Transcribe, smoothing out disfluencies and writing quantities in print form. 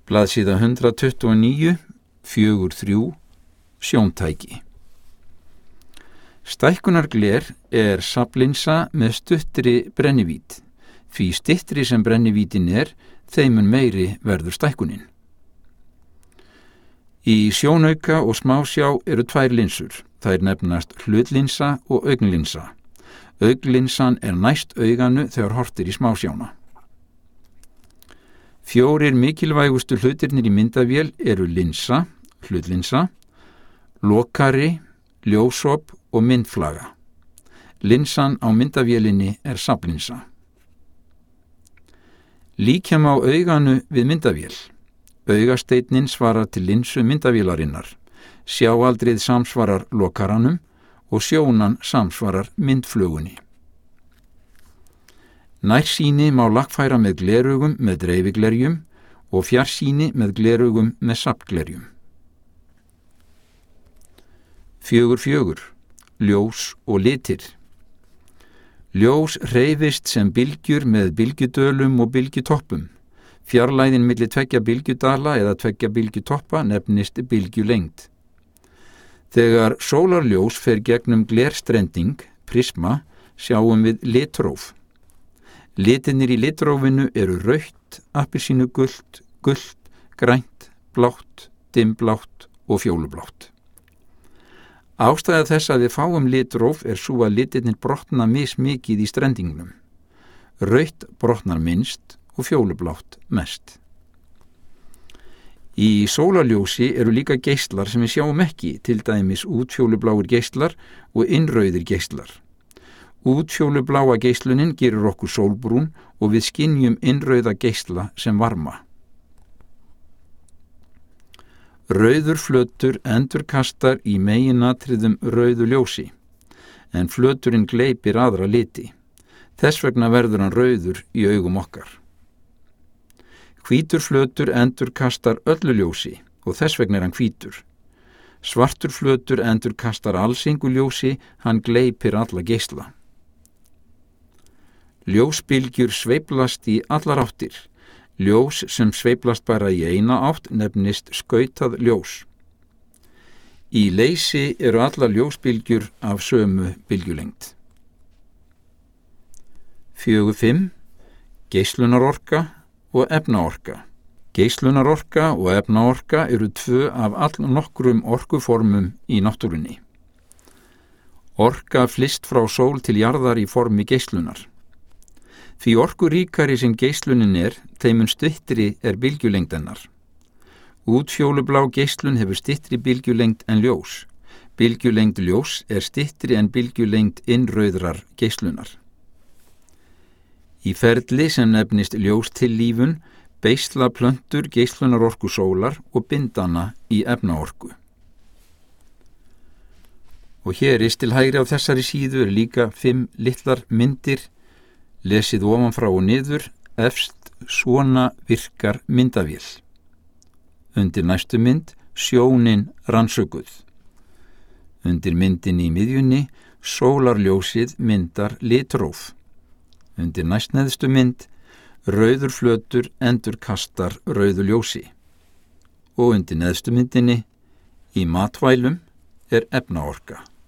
Blaðsíða 129, 4.3, sjóntæki. Stækkunargler er safnlinsa með stuttri brennivít. Því styttri sem brennivítin er, þeim mun meiri verður stækkunin. Í sjónauka og smásjá eru tvær linsur. Þær nefnast hlutlinsa og augnlinsa. Augnlinsan er næst auganu þegar horft í smásjána. 4 mikilvægustu hlutirnir í myndavél eru linsa, hlutlinsa, lokari, ljósop og myndflaga. Linsan á myndavélinni er safnlinsa. Líkja má auganu við myndavél. Augasteinninn svarar til linsu myndavélarinnar. Sjáaldrið samsvarar lokaranum og sjónan samsvarar myndflugunni. Nærsýni má lagfæra með glerugum með dreifiglerjum og fjarsýni með glerugum með safnglerjum. 4.4. Ljós og litir. Ljós hreyfist sem bylgjur með bylgjudölum og bylgjutoppum. Fjarlægðin milli 2 bylgjudala eða 2 bylgjutoppa nefnist bylgjulengd. Þegar sólarljós fer gegnum glerstrending, prisma, sjáum við litróf. Litirnir í litrófinu eru rautt, appelsínugult, gult, grænt, blátt, dimmblátt og fjólublátt. Ástæða þess að við fáum litróf er sú að litirnir brotna mismikið í strendingnum. Rautt brotnar minnst og fjólublátt mest. Í sólarljósi eru líka geislar sem við sjáum ekki, til dæmis útfjólubláir geislar og innrauðir geislar. Útfjólubláa geislunin gerir okkur sólbrún og við skynjum innrauða geisla sem varma. Rauður flötur endurkastar í meginatriðum rauðu ljósi, en flöturinn gleypir aðra liti. Þess vegna verður hann rauður í augum okkar. Hvítur flötur endurkastar öllu ljósi og þess vegna er hann hvítur. Svartur flötur endurkastar alls engu ljósi, hann gleypir alla geisla. Ljósbylgjur sveiflast í allar áttir. Ljós sem sveiflast bara í eina átt nefnist skautað ljós. Í leysi eru allar ljósbylgjur af sömu bylgjulengd. 4.5. Geislunarorka og efnaorka. Geislunarorka og efnaorka eru 2 af allnokkrum orkuformum í náttúrunni. Orka flyst frá sól til jarðar í formi geislunar. Því orkuríkari sem geislunin er, þeim mun styttri er bylgjulengd hennar. Útfjólublá geislun hefur styttri bylgjulengd en ljós. Bylgjulengd ljós er styttri en bylgjulengd innrauðrar geislunar. Í ferli sem nefnist ljóstillífun beisla plöntur geislunarorku sólar og bindana í efnaorku. Og hér til hægri á þessari síðu er líka 5 litlar myndir. Lesið ofanfrá og niður, efst svona virkar myndavél. Undir næstu mynd, sjónin rannsökuð. Undir myndin í miðjunni, sólarljósið myndar litróf. Undir næstneðstu mynd, rauður flötur endurkastar rauðu ljósi. Og undir neðstu myndinni, í matvælum er efnaorka.